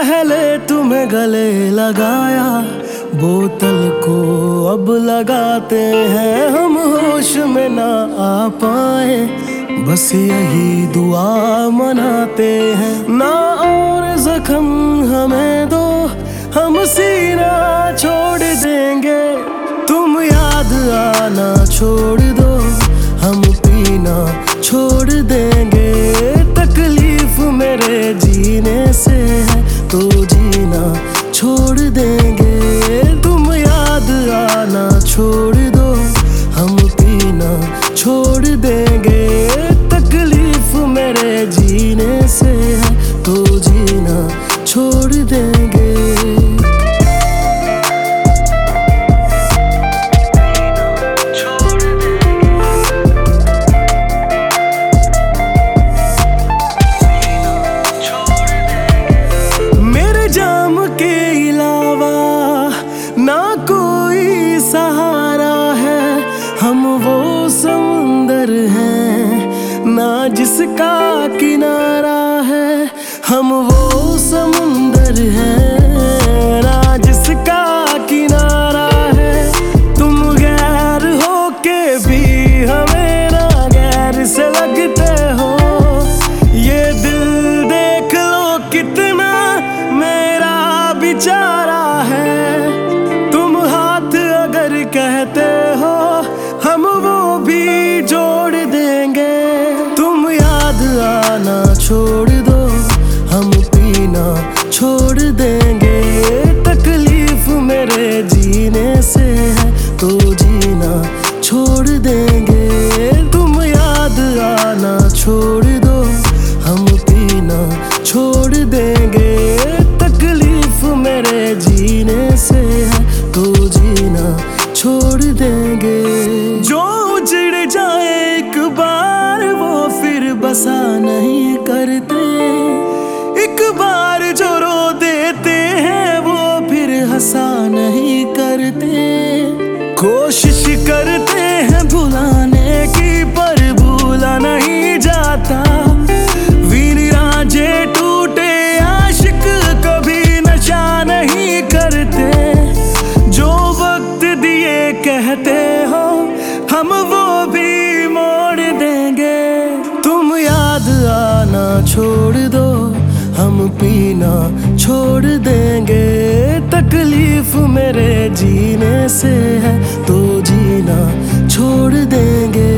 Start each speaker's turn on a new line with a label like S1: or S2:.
S1: पहले तुम्हें गले लगाया, बोतल को अब लगाते हैं हम, होश में ना आ पाए बस यही दुआ मनाते हैं। ना और जख्म हमें दो, हम सीना छोड़ देंगे, तुम याद आना छोड़ दो, हम पीना छोड़ देंगे। तकलीफ मेरे जीने से है तो जीना छोड़ देंगे, तुम याद आना छोड़ दो, हम पीना छोड़ देंगे। तकलीफ मेरे जीने से है तो जीना छोड़ देंगे। ना कोई सहारा है, हम वो समुंदर हैं ना जिसका किनारा है, हम वो समुंदर हैं ना जिसका किनारा है। तुम गैर हो के भी हमें ना गैर से लगते हो, ये दिल देख लो कितना मेरा बेचारा है। कहते हो हम वो भी जोड़ देंगे, तुम याद आना छोड़ दो, हम पीना छोड़ देंगे। तकलीफ मेरे जीने से है तो जीना छोड़ देंगे, तुम याद आना छोड़ दो, हम पीना छोड़ देंगे। तकलीफ मेरे जीने से है तो जीना छोड़ देंगे। जो उजड़ जाए एक बार वो फिर बसा नहीं करते, एक बार जो रो देते हैं वो फिर हंसा नहीं करते। कोशिश करते हैं भुलाने की पर भूला नहीं जाता, वीर रांझे टूटे आशिक कभी नशा नहीं करते। जो वक्त दिए कहते हो हम वो भी मोड़ देंगे, तुम याद आना छोड़ दो, हम पीना छोड़ देंगे। तकलीफ मेरे जीने से है तो जीना छोड़ देंगे।